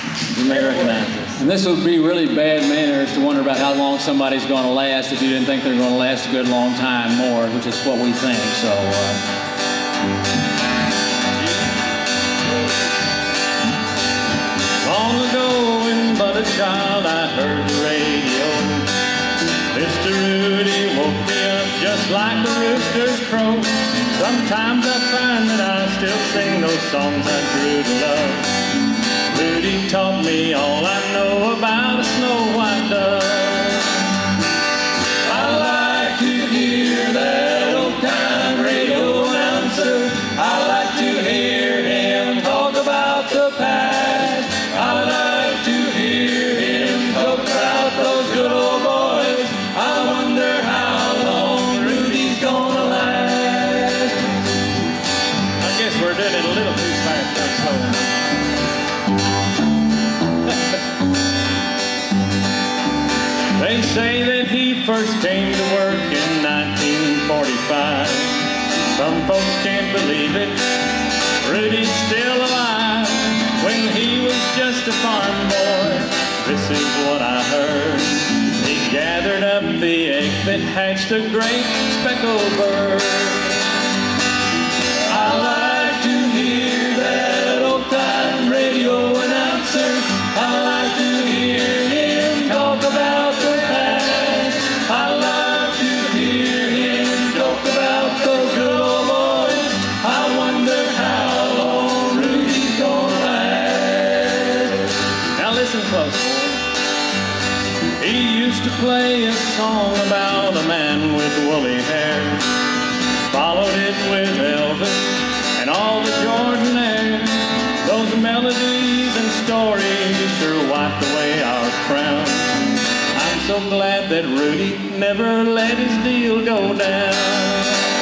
You may recognize this. And this would be really bad manners to wonder about how long somebody's going to last if you didn't think they're going to last a good long time more, which is what we think. So, long ago, when but a child, I heard the radio. Mr. Rudy woke me up just like the rooster's crow. Sometimes I find that I still sing those songs I grew to love. Rudy taught me all I know about a snow white dove. I like to hear that old-time radio announcer. I like to hear him talk about the past. I like to hear him talk about those good old boys. I wonder how long Rudy's gonna last. I guess we're doing it a little too fast, too slow. They say that he first came to work in 1945. Some folks can't believe it. Rudy's still alive. When he was just a farm boy, this is what I heard. He gathered up the egg that hatched a great speckled bird. I like to hear that old-time radio announcer. I like to hear him talk about the past. I like to hear him talk about those good old boys. I wonder how long Rudy's gonna last. Now listen close. He used to play a song about a man with woolly hair. Followed it with Elvis and all the Jordanaires. Those melodies and stories sure wiped away our frown. I'm so glad that Rudy never let his deal go down.